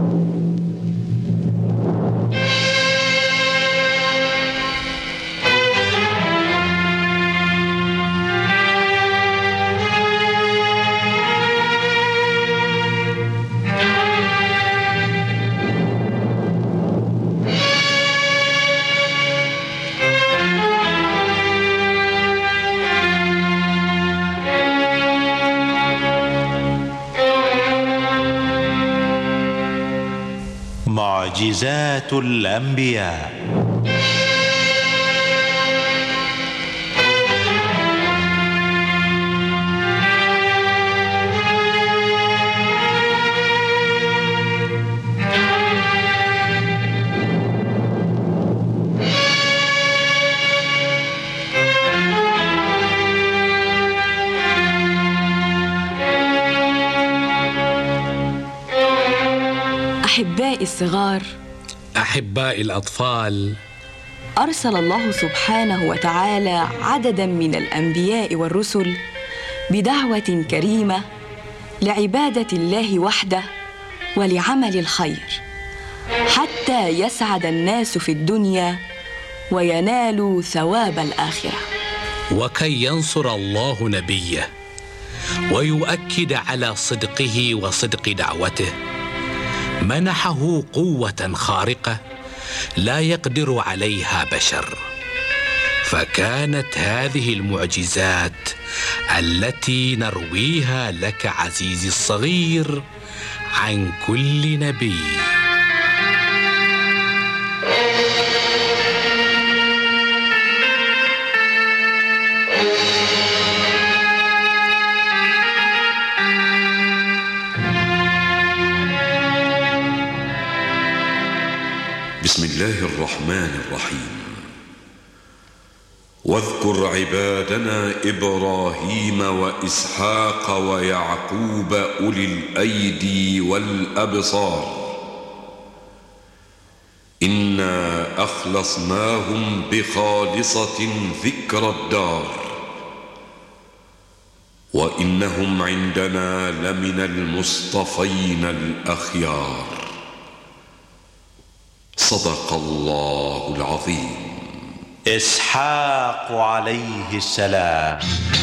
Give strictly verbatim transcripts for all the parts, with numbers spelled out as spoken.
معجزات الأنبياء. أحبائي الصغار، أحبائي الأطفال، أرسل الله سبحانه وتعالى عدداً من الأنبياء والرسل بدعوة كريمة لعبادة الله وحده ولعمل الخير، حتى يسعد الناس في الدنيا وينالوا ثواب الآخرة. وكي ينصر الله نبيه ويؤكد على صدقه وصدق دعوته، منحه قوة خارقة لا يقدر عليها بشر. فكانت هذه المعجزات التي نرويها لك عزيزي الصغير عن كل نبي. بسم الله الرحمن الرحيم. واذكر عبادنا إبراهيم وإسحاق ويعقوب أولي الأيدي والأبصار، إنا أخلصناهم بخالصة ذكر الدار، وإنهم عندنا لمن المصطفين الأخيار. صدق الله العظيم. إسحاق عليه السلام.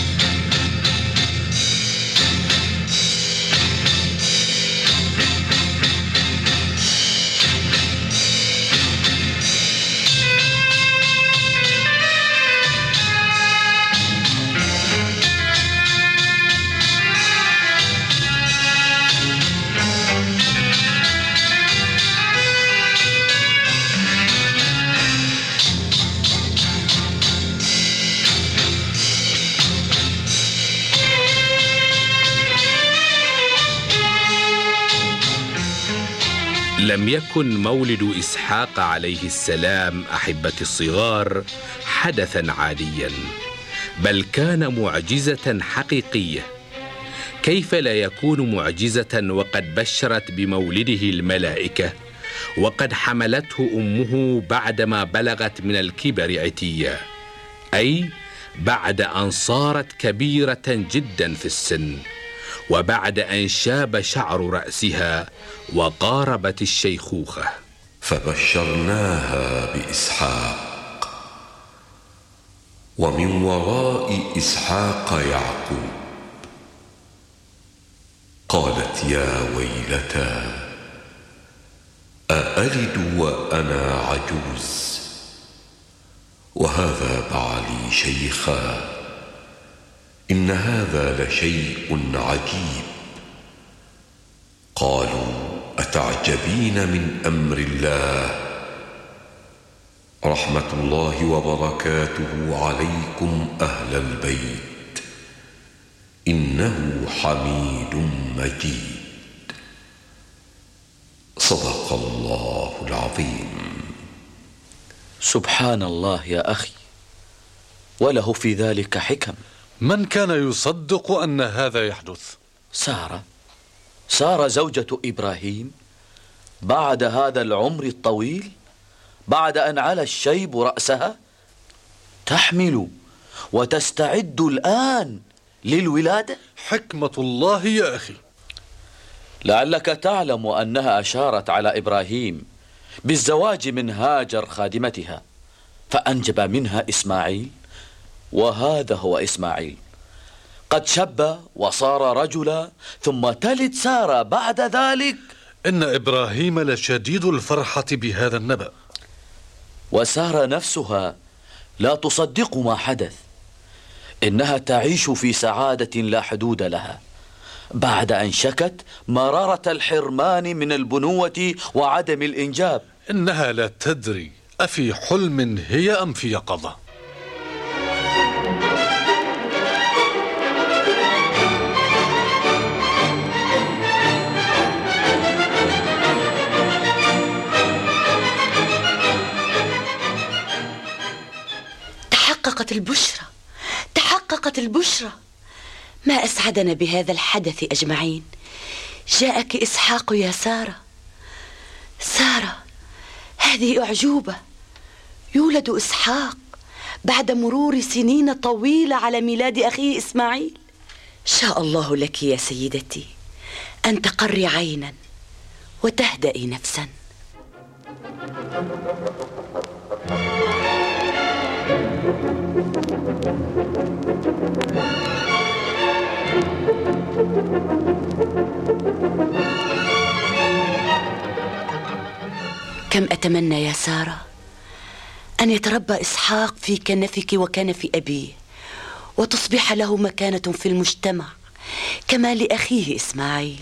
لم يكن مولد إسحاق عليه السلام أحبتي الصغار حدثاً عادياً، بل كان معجزة حقيقية. كيف لا يكون معجزة وقد بشرت بمولده الملائكة وقد حملته أمه بعدما بلغت من الكبر عتيا، أي بعد أن صارت كبيرة جداً في السن، وبعد أن شاب شعر رأسها وقاربت الشيخوخة. فبشرناها بإسحاق، ومن وراء إسحاق يعقوب. قالت يا ويلتى أألد وأنا عجوز وهذا بعلي شيخا، إن هذا لشيء عجيب. قالوا أتعجبين من أمر الله، رحمة الله وبركاته عليكم أهل البيت، إنه حميد مجيد. صدق الله العظيم. سبحان الله يا أخي، وله في ذلك حكم. من كان يصدق أن هذا يحدث؟ سارة سارة زوجة إبراهيم بعد هذا العمر الطويل، بعد أن علا الشيب رأسها، تحمل وتستعد الآن للولادة. حكمة الله يا أخي. لعلك تعلم أنها أشارت على إبراهيم بالزواج من هاجر خادمتها، فأنجب منها إسماعيل، وهذا هو إسماعيل قد شب وصار رجلا، ثم تلد سارة بعد ذلك. إن إبراهيم لشديد الفرحة بهذا النبأ. وسارة نفسها لا تصدق ما حدث، إنها تعيش في سعادة لا حدود لها بعد أن شكت مرارة الحرمان من البنوة وعدم الإنجاب. إنها لا تدري أفي حلم هي أم في يقظة. تحققت البشرى، تحققت البشرى. ما أسعدنا بهذا الحدث أجمعين. جاءك إسحاق يا سارة. سارة، هذه أعجوبة، يولد إسحاق بعد مرور سنين طويلة على ميلاد أخيه إسماعيل. شاء الله لك يا سيدتي أن تقري عينا وتهدئي نفسا. كم أتمنى يا سارة أن يتربى إسحاق في كنفك وكنف أبيه، وتصبح له مكانة في المجتمع كما لأخيه إسماعيل.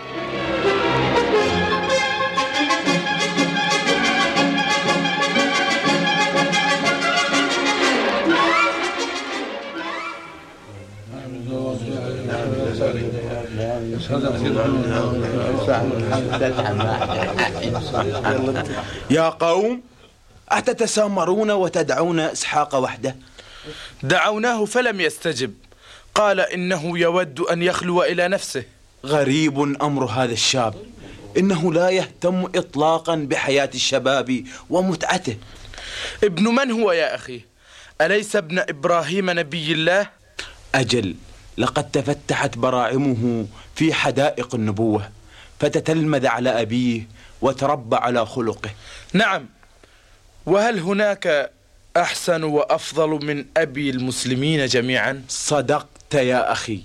يا قوم، أتتسامرون وتدعون إسحاق وحده؟ دعوناه فلم يستجب، قال إنه يود أن يخلو إلى نفسه. غريب أمر هذا الشاب، إنه لا يهتم إطلاقا بحياة الشباب ومتعته. ابن من هو يا أخي؟ أليس ابن إبراهيم نبي الله؟ أجل، لقد تفتحت براعمه في حدائق النبوة، فتتلمذ على أبيه وتربى على خلقه. نعم، وهل هناك أحسن وأفضل من أبي المسلمين جميعا؟ صدقت يا أخي.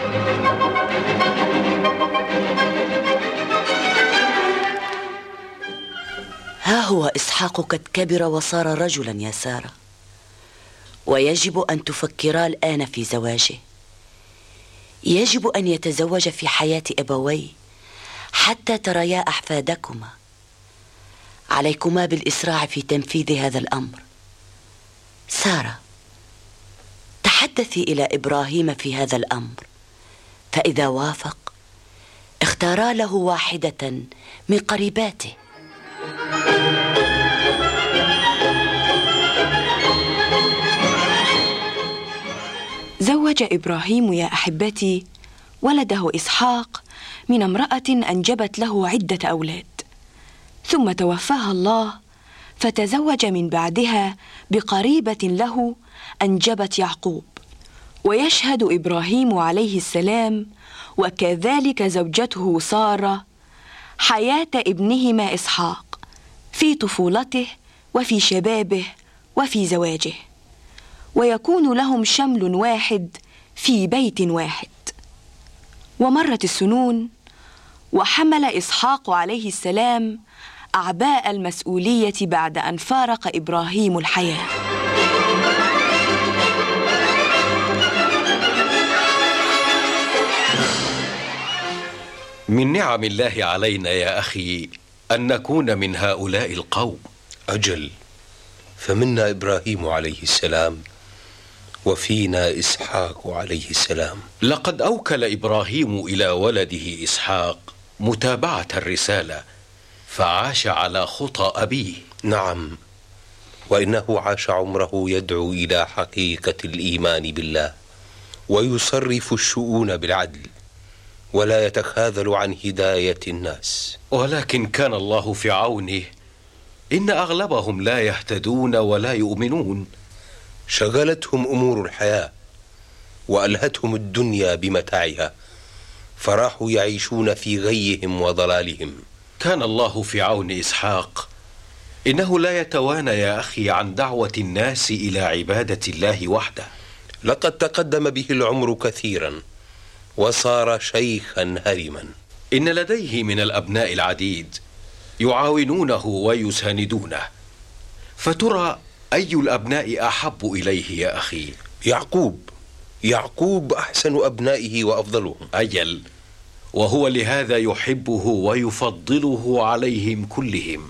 ها هو إسحاق قد كبر وصار رجلا يا سارة، ويجب أن تفكرا الآن في زواجه. يجب أن يتزوج في حياة أبويه حتى تريا أحفادكما. عليكما بالإسراع في تنفيذ هذا الأمر. سارة، تحدثي إلى إبراهيم في هذا الأمر، فإذا وافق اختارا له واحدة من قريباته. زوج إبراهيم يا أحبتي ولده إسحاق من امرأة أنجبت له عدة أولاد، ثم توفاها الله فتزوج من بعدها بقريبة له أنجبت يعقوب. ويشهد إبراهيم عليه السلام وكذلك زوجته سارة حياة ابنهما إسحاق في طفولته وفي شبابه وفي زواجه، ويكون لهم شمل واحد في بيت واحد. ومرت السنون وحمل إسحاق عليه السلام أعباء المسؤولية بعد أن فارق إبراهيم الحياة. من نعم الله علينا يا أخي أن نكون من هؤلاء القوم. أجل، فمنا إبراهيم عليه السلام وفينا إسحاق عليه السلام. لقد أوكل إبراهيم إلى ولده إسحاق متابعة الرسالة، فعاش على خطى أبيه. نعم، وإنه عاش عمره يدعو إلى حقيقة الإيمان بالله، ويصرف الشؤون بالعدل، ولا يتخاذل عن هداية الناس. ولكن كان الله في عونه، إن أغلبهم لا يهتدون ولا يؤمنون. شغلتهم أمور الحياة وألهتهم الدنيا بمتاعها، فراحوا يعيشون في غيهم وضلالهم. كان الله في عون إسحاق. إنه لا يتوانى يا أخي عن دعوة الناس إلى عبادة الله وحده. لقد تقدم به العمر كثيرا وصار شيخا هرما. إن لديه من الأبناء العديد يعاونونه ويساندونه، فترى أي الأبناء أحب إليه يا أخي؟ يعقوب. يعقوب أحسن أبنائه وأفضلهم. أجل، وهو لهذا يحبه ويفضله عليهم كلهم.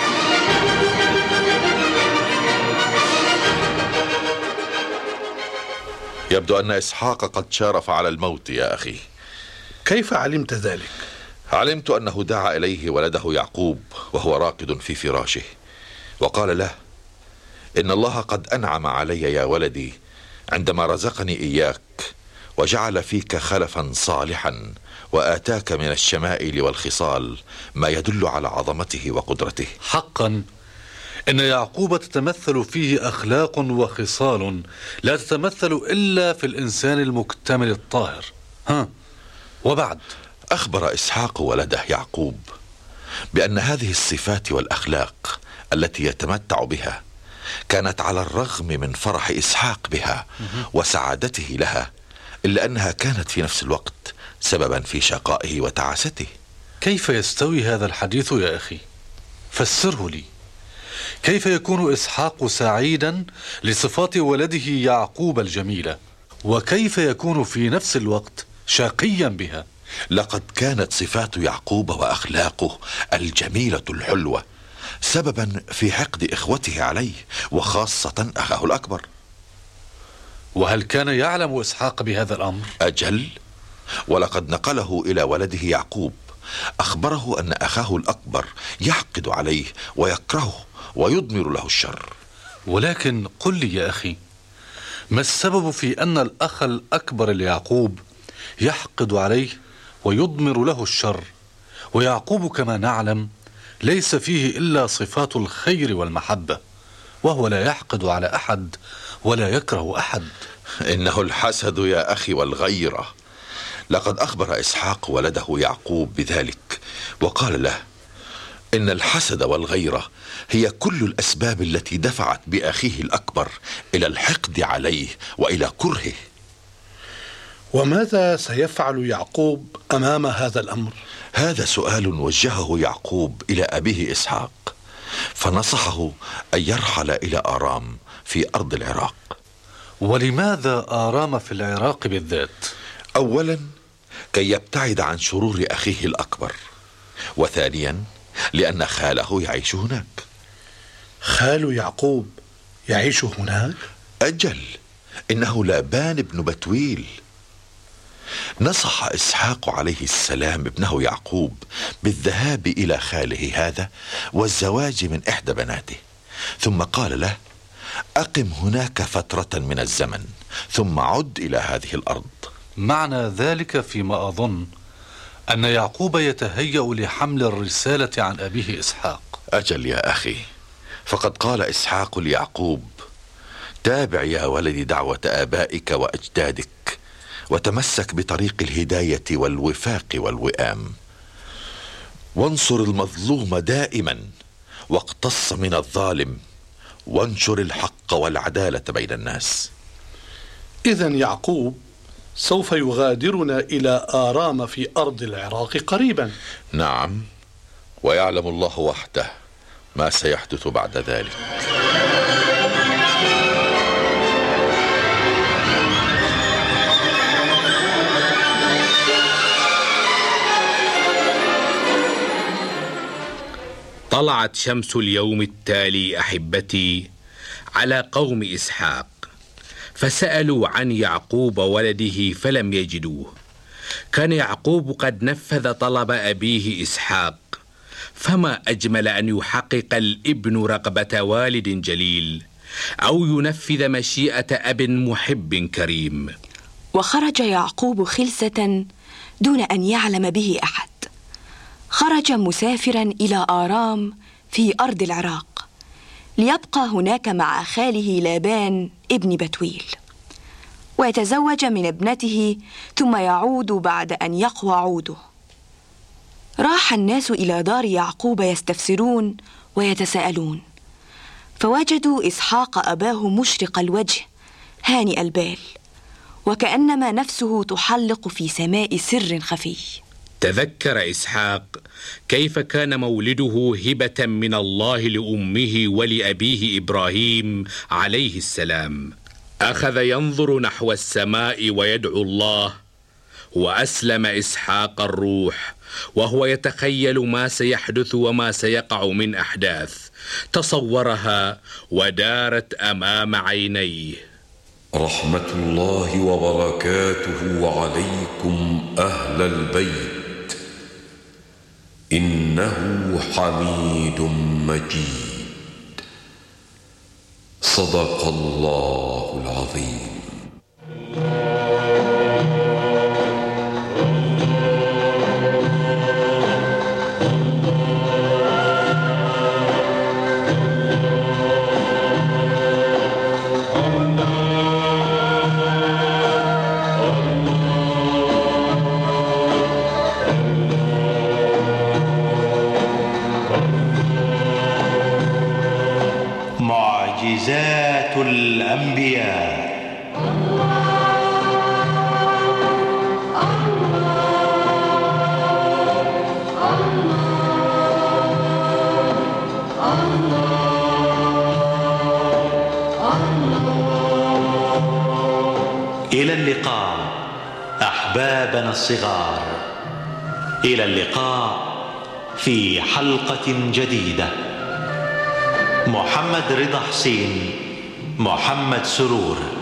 يبدو أن إسحاق قد شارف على الموت يا أخي. كيف علمت ذلك؟ علمت أنه دعا إليه ولده يعقوب وهو راقد في فراشه، وقال له: إن الله قد أنعم علي يا ولدي عندما رزقني إياك، وجعل فيك خلفا صالحا، وآتاك من الشمائل والخصال ما يدل على عظمته وقدرته. حقا إن يعقوب تتمثل فيه أخلاق وخصال لا تتمثل إلا في الإنسان المكتمل الطاهر. ها، وبعد؟ أخبر إسحاق ولده يعقوب بأن هذه الصفات والأخلاق التي يتمتع بها كانت على الرغم من فرح إسحاق بها وسعادته لها، إلا أنها كانت في نفس الوقت سببا في شقائه وتعاسته. كيف يستوي هذا الحديث يا أخي؟ فسره لي. كيف يكون إسحاق سعيدا لصفات ولده يعقوب الجميلة، وكيف يكون في نفس الوقت شقيا بها؟ لقد كانت صفات يعقوب وأخلاقه الجميلة الحلوة سببا في حقد إخوته عليه، وخاصة أخاه الأكبر. وهل كان يعلم إسحاق بهذا الأمر؟ أجل، ولقد نقله إلى ولده يعقوب، أخبره أن أخاه الأكبر يحقد عليه ويكرهه ويضمر له الشر. ولكن قل لي يا أخي، ما السبب في أن الأخ الأكبر ليعقوب يحقد عليه ويضمر له الشر، ويعقوب كما نعلم ليس فيه إلا صفات الخير والمحبة، وهو لا يحقد على أحد ولا يكره أحد؟ إنه الحسد يا أخي والغيرة. لقد أخبر إسحاق ولده يعقوب بذلك، وقال له: إن الحسد والغيرة هي كل الأسباب التي دفعت بأخيه الأكبر إلى الحقد عليه وإلى كرهه. وماذا سيفعل يعقوب أمام هذا الأمر؟ هذا سؤال وجهه يعقوب إلى أبيه إسحاق، فنصحه أن يرحل إلى آرام في أرض العراق. ولماذا آرام في العراق بالذات؟ أولا كي يبتعد عن شرور أخيه الأكبر، وثانيا لأن خاله يعيش هناك. خال يعقوب يعيش هناك؟ أجل، إنه لابان بن بتويل. نصح إسحاق عليه السلام ابنه يعقوب بالذهاب إلى خاله هذا والزواج من إحدى بناته، ثم قال له: أقم هناك فترة من الزمن ثم عد إلى هذه الأرض. معنى ذلك فيما أظن أن يعقوب يتهيأ لحمل الرسالة عن أبيه إسحاق. أجل يا أخي، فقد قال إسحاق ليعقوب: تابع يا ولدي دعوة آبائك وأجدادك، وتمسك بطريق الهداية والوفاق والوئام، وانصر المظلوم دائما، واقتص من الظالم، وانشر الحق والعدالة بين الناس. إذن يعقوب سوف يغادرنا إلى آرام في أرض العراق قريبا. نعم، ويعلم الله وحده ما سيحدث بعد ذلك. طلعت شمس اليوم التالي أحبتي على قوم إسحاق، فسألوا عن يعقوب ولده فلم يجدوه. كان يعقوب قد نفذ طلب أبيه إسحاق، فما أجمل أن يحقق الابن رغبة والد جليل، أو ينفذ مشيئة أب محب كريم. وخرج يعقوب خلسة دون أن يعلم به أحد. خرج مسافرا إلى آرام في أرض العراق ليبقى هناك مع خاله لابان ابن بتويل. ويتزوج من ابنته ثم يعود بعد أن يقوى عوده. راح الناس إلى دار يعقوب يستفسرون ويتساءلون، فوجدوا إسحاق أباه مشرق الوجه هانئ البال، وكأنما نفسه تحلق في سماء سر خفي. تذكر إسحاق كيف كان مولده هبة من الله لأمه ولأبيه إبراهيم عليه السلام. أخذ ينظر نحو السماء ويدعو الله، وأسلم إسحاق الروح وهو يتخيل ما سيحدث وما سيقع من أحداث تصورها ودارت أمام عينيه. رحمة الله وبركاته عليكم أهل البيت، إنه حميد مجيد. صدق الله العظيم. معجزات الأنبياء. إلى اللقاء أحبابنا الصغار، إلى اللقاء في حلقة جديدة. محمد رضا حسين، محمد سرور.